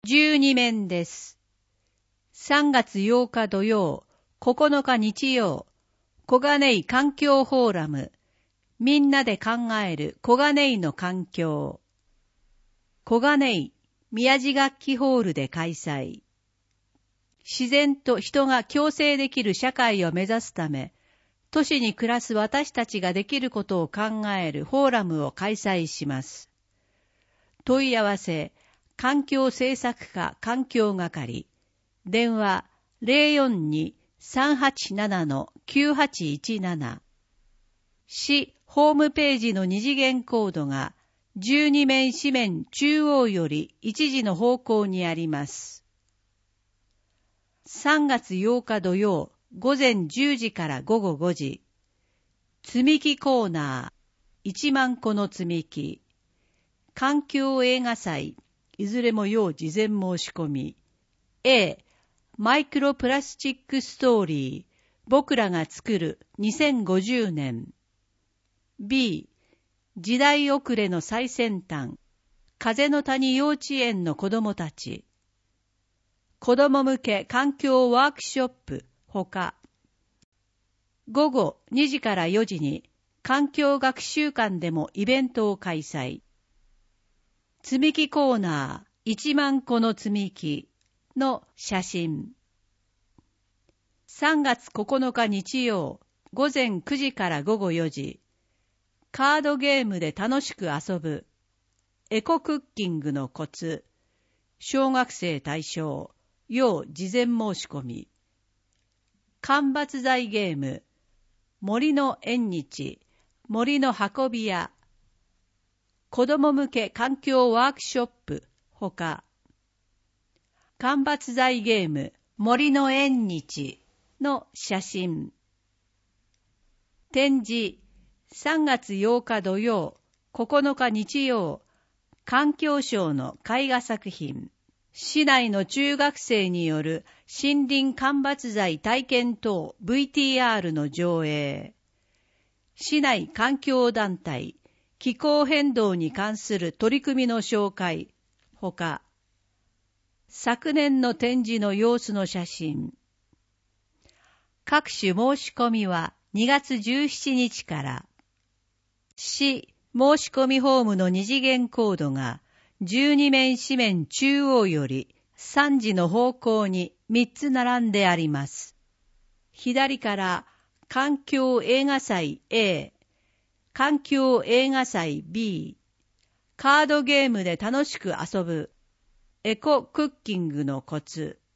12面です。3月8日土曜、9日日曜、小金井環境フォーラム、みんなで考える小金井の環境。小金井宮地楽器ホールで開催。自然と人が共生できる社会を目指すため、都市に暮らす私たちができることを考えるフォーラムを開催します。問い合わせ、環境政策課環境係、電話 042-387-9817、市ホームページの二次元コードが12面四面中央より1時の方向にあります。3月8日土曜、午前10時から午後5時、積み木コーナー、1万個の積み木、環境映画祭、いずれも要事前申し込み。A、マイクロプラスチックストーリー、僕らが作る2050年。B、時代遅れの最先端、風の谷幼稚園の子どもたち。子ども向け環境ワークショップほか。午後2時から4時に環境学習館でもイベントを開催。積み木コーナー1万個の積み木の写真。3月9日日曜午前9時から午後4時、カードゲームで楽しく遊ぶエコクッキングのコツ、小学生対象、要事前申し込み。間伐材ゲーム、森の縁日、森の運び屋、子ども向け環境ワークショップほか。間伐材ゲーム、森の縁日の写真。展示、3月8日土曜、9日日曜、環境省の絵画作品。市内の中学生による森林間伐材体験等 VTR の上映。市内環境団体、気候変動に関する取り組みの紹介ほか。昨年の展示の様子の写真。各種申し込みは2月17日から。市申し込みフォームの二次元コードが12面四面中央より3時の方向に3つ並んであります。左から環境映画祭 A、環境映画祭 B、カードゲームで楽しく遊ぶエコクッキングのコツ。